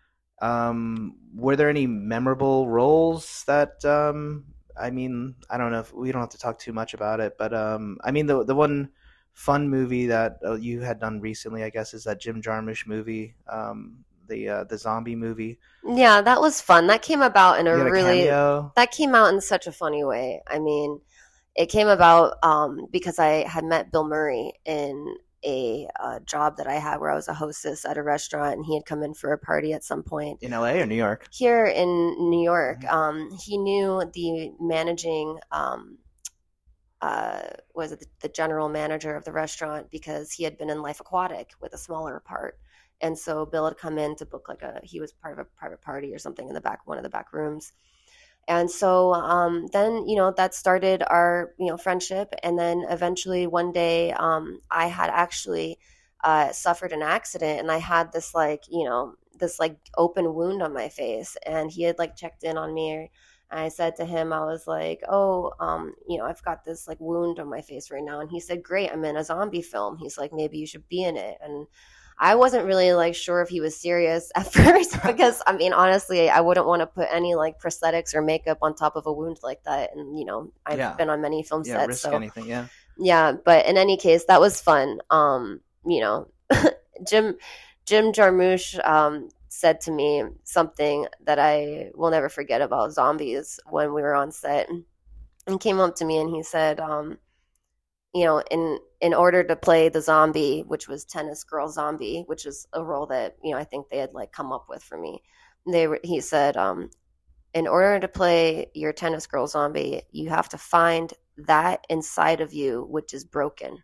Um, were there any memorable roles that um, I mean, I don't know if we don't have to talk too much about it, but um, I mean the the one fun movie that uh, you had done recently, I guess, is that Jim Jarmusch movie, um, the uh, the zombie movie. Yeah, that was fun. That came about in a You had a really cameo. that came out in such a funny way. I mean, it came about um, because I had met Bill Murray in a uh, job that I had where I was a hostess at a restaurant, and he had come in for a party at some point In L A or New York? here in New York. Mhm. Um, he knew the managing, um, uh, was it the, the general manager of the restaurant because he had been in Life Aquatic with a smaller part. And so Bill had come in to book like a, he was part of a private party or something in the back, one of the back rooms. And so um, then, you know, that started our, you know, friendship. And then eventually one day um, I had actually uh, suffered an accident, and I had this like, you know, this like open wound on my face. And he had like checked in on me. And I said to him, I was like, oh, um, you know, I've got this like wound on my face right now. And he said, great, I'm in a zombie film. He's like, maybe you should be in it. And I wasn't really like sure if he was serious at first because I mean, honestly, I wouldn't want to put any like prosthetics or makeup on top of a wound like that. And, you know, I've Yeah. been on many film Yeah, sets. risk So anything. Yeah. yeah, but in any case, that was fun. Um, you know, Jim, Jim Jarmusch, um, said to me something that I will never forget about zombies when we were on set. And came up to me and he said, um, you know, in in order to play the zombie, which was tennis girl zombie, which is a role that, you know, I think they had like come up with for me. They were, he said, um, in order to play your tennis girl zombie, you have to find that inside of you which is broken.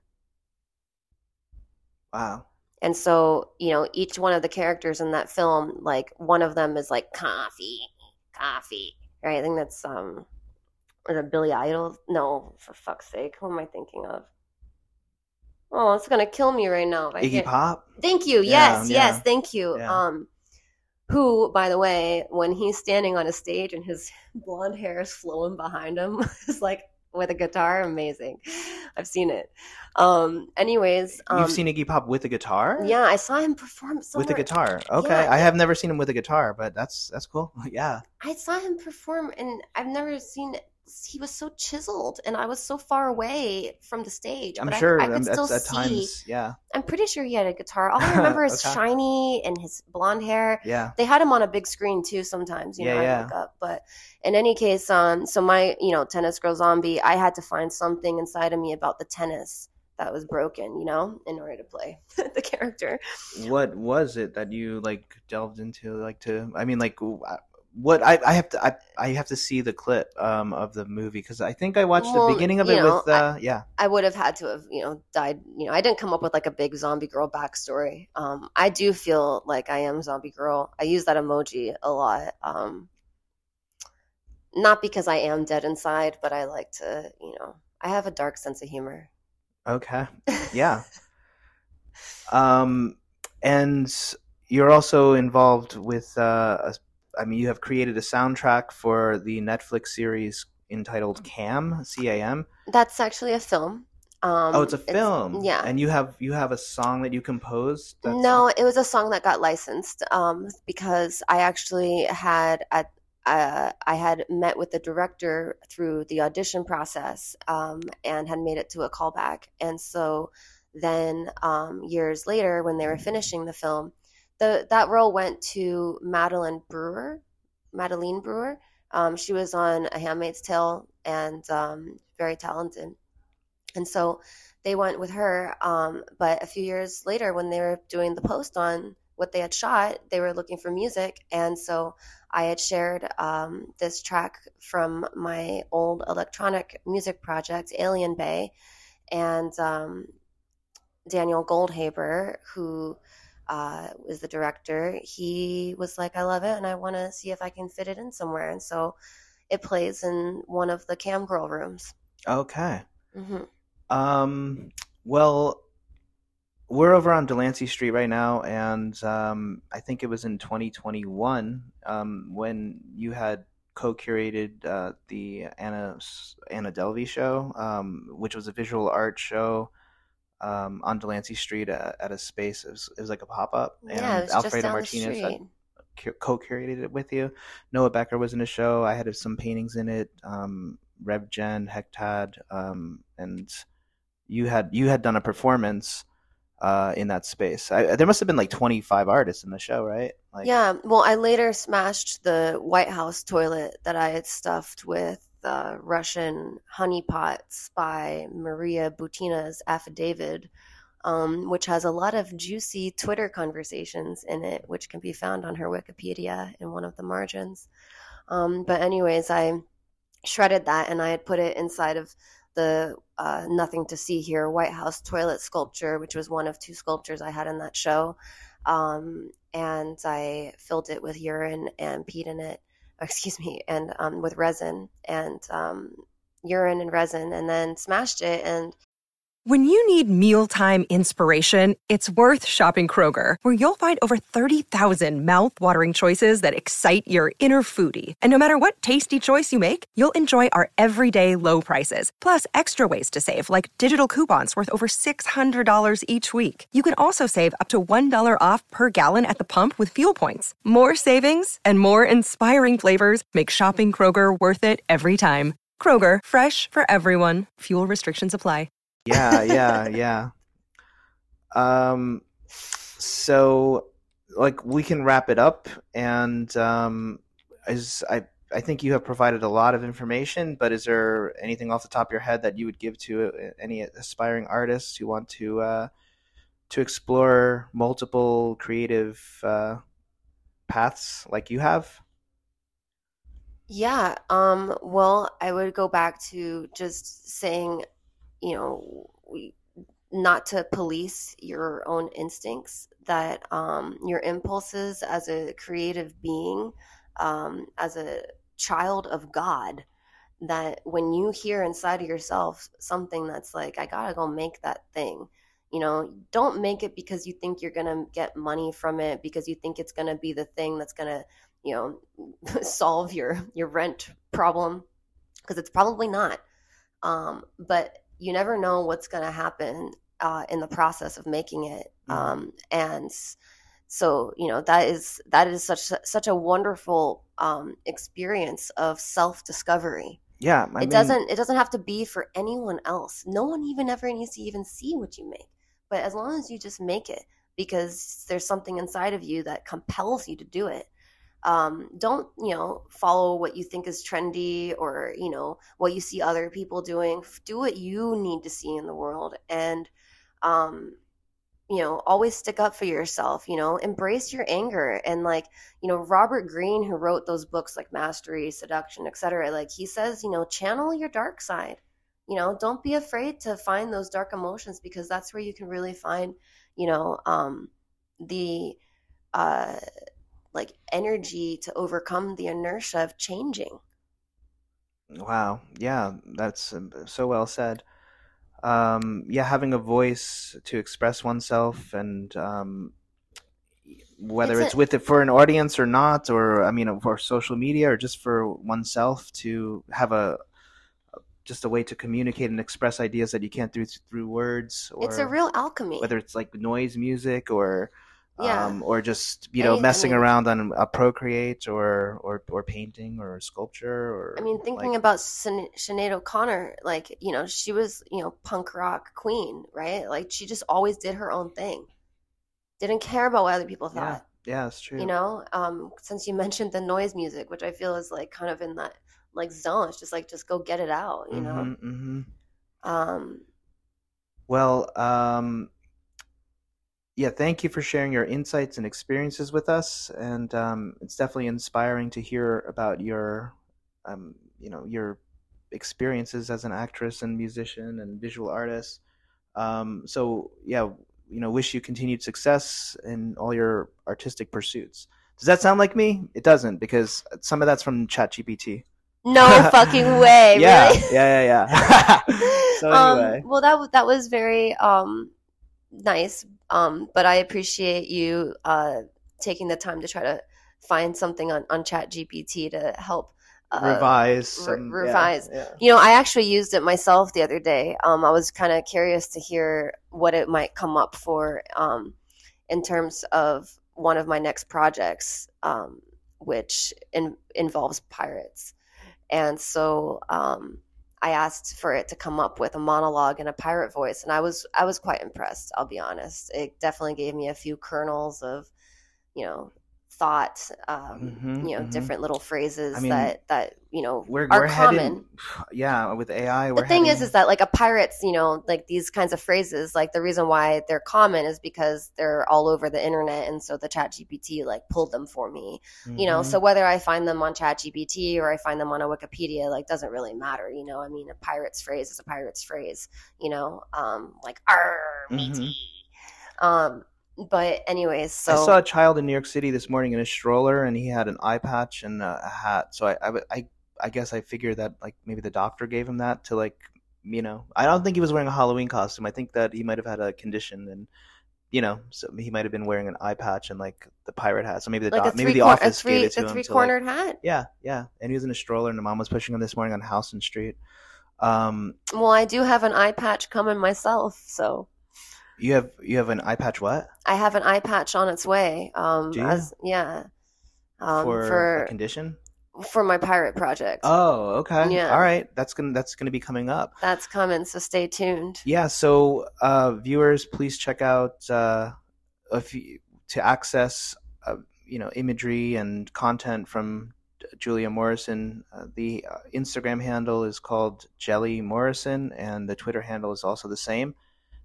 Wow. And so, you know, each one of the characters in that film, like one of them is like coffee, coffee, right? I think that's um or Billy Idol. No, for fuck's sake, who am I thinking of? Oh, it's gonna kill me right now. I Iggy can't- Pop. Thank you. Yeah, Yes, yeah. yes, thank you. Yeah. Um, who, by the way, when he's standing on a stage and his blonde hair is flowing behind him, is like with a guitar, amazing. I've seen it. Um, anyways, um, You've seen Iggy Pop with a guitar? yeah, I saw him perform somewhere. With a guitar. Okay. Yeah, I yeah. have never seen him with a guitar, but that's that's cool. Yeah. I saw him perform, and I've never seen. He was so chiseled, and I was so far away from the stage. I'm but sure I, I could um, still at, at see. times, yeah. I'm pretty sure he had a guitar. All I remember is Okay. shiny and his blonde hair. Yeah. They had him on a big screen too sometimes, you know, Yeah, I yeah. look up. But in any case, um, so my, you know, tennis girl zombie, I had to find something inside of me about the tennis that was broken, you know, in order to play the character. What was it that you like delved into like to I mean like what I, I have to I, I have to see the clip um of the movie because I think I watched Well, the beginning of you it know, with uh yeah. I would have had to have, you know, died. You know, I didn't come up with like a big zombie girl backstory. Um, I do feel like I am zombie girl. I use that emoji a lot. Um, Not because I am dead inside, but I like to, you know, I have a dark sense of humor. Okay. Yeah. Um, and you're also involved with, uh, a, I mean, you have created a soundtrack for the Netflix series entitled Cam, C A M. That's actually a film. Oh, it's Um, a it's film, yeah. and you have you have a song that you composed. That song. No, it was a song that got licensed um, because I actually had at uh, I had met with the director through the audition process um, and had made it to a callback. And so then um, years later, when they were finishing the film, the that role went to Madeline Brewer, Madeline Brewer. Um, she was on A Handmaid's Tale and um, very talented. And so they went with her. Um, but a few years later, when they were doing the post on what they had shot, they were looking for music. And so I had shared um, this track from my old electronic music project, Alien Bay. And um, Daniel Goldhaber, who uh, is the director, he was like, I love it and I want to see if I can fit it in somewhere. And so it plays in one of the cam girl rooms. Okay. hmm Um, well, we're over on Delancey Street right now, and um, I think it was in twenty twenty-one um, when you had co-curated uh, the Anna Anna Delvey show, um, which was a visual art show um, on Delancey Street at, at a space. It was, it was like a pop-up, Yeah, it and was just Alfredo down the Martinez had street. cu- co-curated it with you. Noah Becker was in the show. I had some paintings in it. Um, Rev Jen, Hectad, um, and you had you had done a performance uh, in that space. I, there must have been like twenty-five artists in the show, right? Like, Yeah, well, I later smashed the White House toilet that I had stuffed with uh, Russian honeypots by Maria Butina's affidavit, um, which has a lot of juicy Twitter conversations in it, which can be found on her Wikipedia in one of the margins. Um, but anyways, I shredded that and I had put it inside of the uh, Nothing to See Here White House toilet sculpture, which was one of two sculptures I had in that show. Um, and I filled it with urine and peed in it, excuse me, and um, with resin and um, urine and resin, and then smashed it. And when you need mealtime inspiration, it's worth shopping Kroger, where you'll find over thirty thousand mouth-watering choices that excite your inner foodie. And no matter what tasty choice you make, you'll enjoy our everyday low prices, plus extra ways to save, like digital coupons worth over six hundred dollars each week. You can also save up to one dollar off per gallon at the pump with fuel points. More savings and more inspiring flavors make shopping Kroger worth it every time. Kroger, fresh for everyone. Fuel restrictions apply. yeah, yeah, yeah. Um, so like we can wrap it up, and um, is I I think you have provided a lot of information, but is there anything off the top of your head that you would give to uh, any aspiring artists who want to uh, to explore multiple creative uh, paths like you have? yeah, um, well, I would go back to just saying, you know, we, not to police your own instincts, that um, your impulses as a creative being, um, as a child of God, that when you hear inside of yourself something that's like, I gotta go make that thing, you know, don't make it because you think you're gonna get money from it, because you think it's gonna be the thing that's gonna, you know, solve your your rent problem, because it's probably not. Um, but you never know what's going to happen uh, in the process of making it. Um, and so, you know, that is that is such such a wonderful um, experience of self-discovery. Yeah, I It mean, doesn't it doesn't have to be for anyone else. No one even ever needs to even see what you make. But as long as you just make it because there's something inside of you that compels you to do it, um, don't, you know, follow what you think is trendy, or, you know, what you see other people doing. Do what you need to see in the world. And um, you know, always stick up for yourself, you know, embrace your anger. And like, you know, Robert Greene, who wrote those books like Mastery, Seduction, etc., like he says, you know, channel your dark side. You know, don't be afraid to find those dark emotions, because that's where you can really find, you know, um, the uh like energy to overcome the inertia of changing. Wow. Yeah, that's um, so well said. Um, yeah, having a voice to express oneself, and um, whether It's a it's with it for an audience or not, or I mean, for social media or just for oneself to have a just a way to communicate and express ideas that you can't do through words, it's a or real alchemy. whether it's like noise music or Yeah. um, or just you know Any, I messing mean, around on a Procreate or or or painting or sculpture I or mean, like thinking about Sin- Sinead O'Connor, like, you know, she was, you know, punk rock queen, right? Like, she just always did her own thing. Didn't care about what other people yeah, thought, yeah, it's you true. know? Um, since you mentioned the noise music, which I feel is like kind of in that like zone, it's just like, just go get it out, you know? Mm-hmm, mm-hmm. Um, Well, um, yeah, thank you for sharing your insights and experiences with us, and um, it's definitely inspiring to hear about your, um, you know, your experiences as an actress and musician and visual artist. Um, so yeah, you know, wish you continued success in all your artistic pursuits. Does that sound like me? It doesn't, because some of that's from ChatGPT. no fucking way, Yeah, really? yeah, yeah, yeah. So um, anyway, well, that was that was very um nice. Um, but I appreciate you uh taking the time to try to find something on on Chat G P T to help uh revise re- some. Yeah, revise. yeah. You know, I actually used it myself the other day. Um, I was kind of curious to hear what it might come up for um in terms of one of my next projects, um, which in, involves pirates. And so um, I asked for it to come up with a monologue in a pirate voice, and I was I was quite impressed. I'll be honest. It definitely gave me a few kernels of, you know, thought, um, Mm-hmm, you know, mm-hmm. different little I phrases mean, that that you know we're are we're headed, common. yeah, with A I, The we're thing is, is heading. that like a pirate's, you know, like these kinds of phrases, like the reason why they're common is because they're all over the internet, and so the Chat G P T like pulled them for me, you know. Mm-hmm. So whether I find them on Chat G P T or I find them on a Wikipedia, like doesn't really matter, you know. I mean, a pirate's phrase is a pirate's phrase, you know, um, like "arr, Mm-hmm. matey." Um, but anyways, I saw a so child in New York City this morning in a stroller, and he had an eye patch and a, a hat. So I, I, I, I guess I figured that like maybe the doctor gave him that to like, you know, I don't think he was wearing a Halloween costume. I think that he might have had a condition, and you know, so he might have been wearing an eye patch and like the pirate hat. So maybe the like a doc, maybe three the corner, a office gave three, it the to him three to like, cornered hat. yeah, yeah. And he was in a stroller, and the mom was pushing him this morning on Houston Street. Um, Well, I do have an eye patch coming myself, so. you have you have an eye patch? What? I have an eye patch on its way. Um, Do you? as yeah, um, For a for condition? for my pirate project. Oh, okay. All Yeah, right. That's gonna that's gonna be coming up. that's coming. So stay tuned. Yeah. So, uh, viewers, please check out uh, if you, to access uh, you know imagery and content from Julia Morrison. Uh, the uh, Instagram handle is called Jelly Morrison, and the Twitter handle is also the same.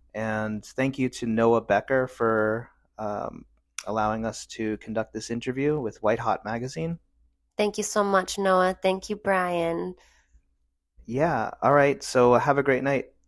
And thank you to Noah Becker for um, allowing us to conduct this interview with White Hot Magazine. Thank you so much, Noah. Thank you, Brian. Yeah. All right. So have a great night.